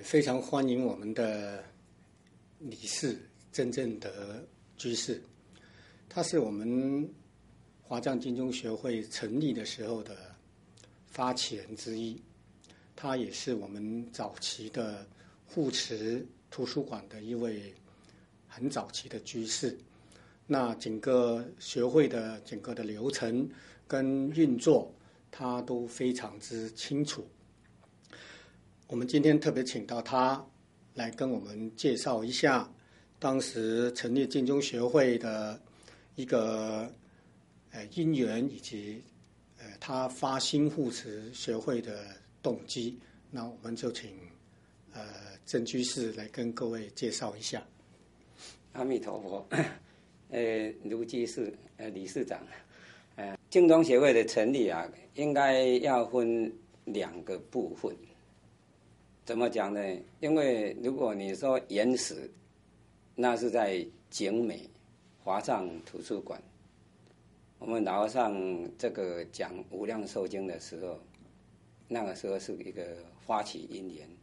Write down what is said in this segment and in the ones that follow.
非常欢迎我们的理事郑正德居士，他是我们华藏经宗学会成立的时候的发起人之一，他也是我们早期的护持图书馆的一位很早期的居士。那整个学会的整个的流程跟运作，他都非常之清楚。我们今天特别请到他来跟我们介绍一下当时成立经宗学会的一个因缘，以及他发心护持学会的动机。那我们就请郑居士来跟各位介绍一下。 阿弥陀佛。卢居士理事长，经宗学会的成立啊，应该要分两个部分。怎么讲呢？因为如果你说原始，那是在景美华藏图书馆，我们老和尚这个讲无量寿经的时候，那个时候是一个发起因缘。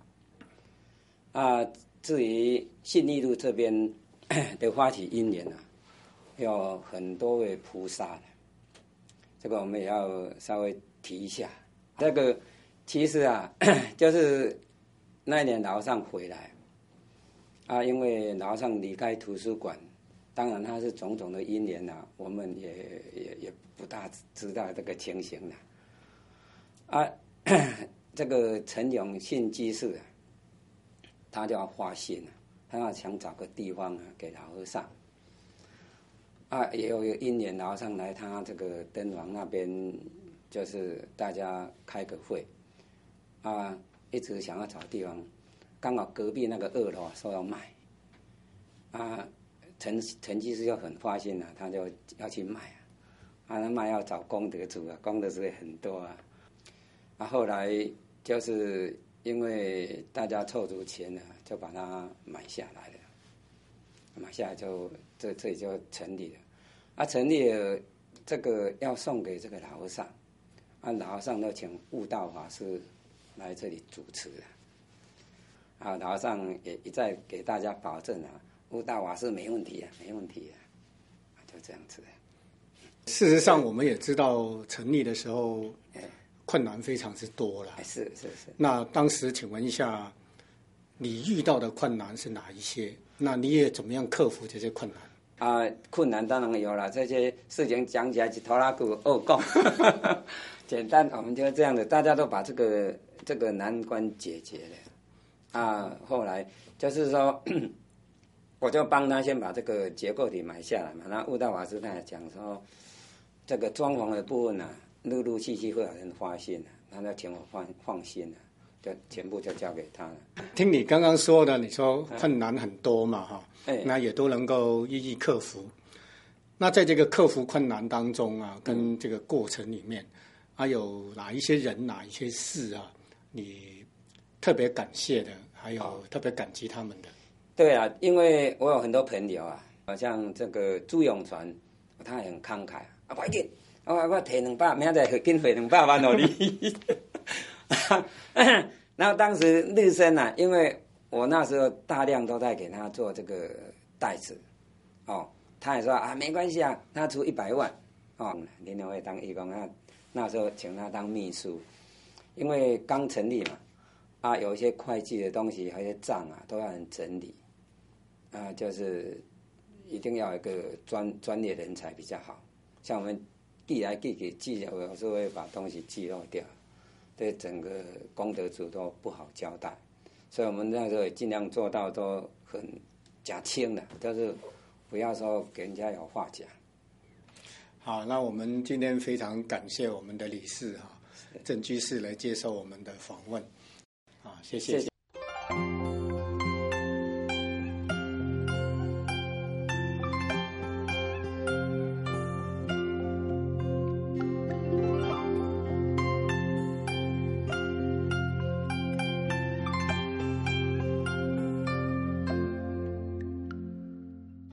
至于信义路这边的发起因缘啊，有很多位菩萨的，这个我们也要稍微提一下。这个其实啊，就是那一年老和尚回来因为老和尚离开图书馆，当然他是种种的因缘啊，我们也不大知道这个情形了。这个陈永信居士啊，他就要发心他要想找个地方给老和尚。也有一个因缘，老和尚来他这个敦煌那边，就是大家开个会，一直想要找地方，刚好隔壁那个2楼说要卖，陈居士就很发心他就要去卖那卖要找功德主功德主也很多后来就是因为大家凑足钱就把它买下来了。买下来就这里就成立了，成立了这个要送给这个老和尚，老和尚都请悟道法师来这里主持老和尚也一再给大家保证悟道法师没问题没问题就这样子事实上，我们也知道成立的时候困难非常之多了。 是。 那当时请问一下，你遇到的困难是哪一些？那你也怎么样克服这些困难？ 困难当然有了，这些事情讲起来一拖拉骨讲。简单，我们就这样的，大家都把这个难关解决了。后来就是说，我就帮他先把这个结构体买下来嘛。那悟道法师他也讲说，这个装潢的部分陆陆续续会有人发现他就请我放心就全部就交给他了。 听你刚刚说的，你说困难很多嘛那也都能够一一克服。那在这个克服困难当中跟这个过程里面有哪一些人哪一些事你特别感谢的，还有特别感激他们的？ 对因为我有很多朋友好像这个朱永传，他也很慷慨不要紧我提200，明仔载紧汇200万给你。然后当时日升因为我那时候大量都在给他做这个袋子他也说没关系他出100万联合会当义工那时候请他当秘书，因为刚成立嘛有一些会计的东西，还有一些账都要人整理就是一定要有一个专业人才比较好，像我们寄来寄去寄，有时候会把东西寄漏掉，对整个功德主都不好交代，所以我们那时候也尽量做到都很讲清的，就是不要说给人家有话讲。 好，那我们今天非常感谢我们的理事郑居士来接受我们的访问谢谢。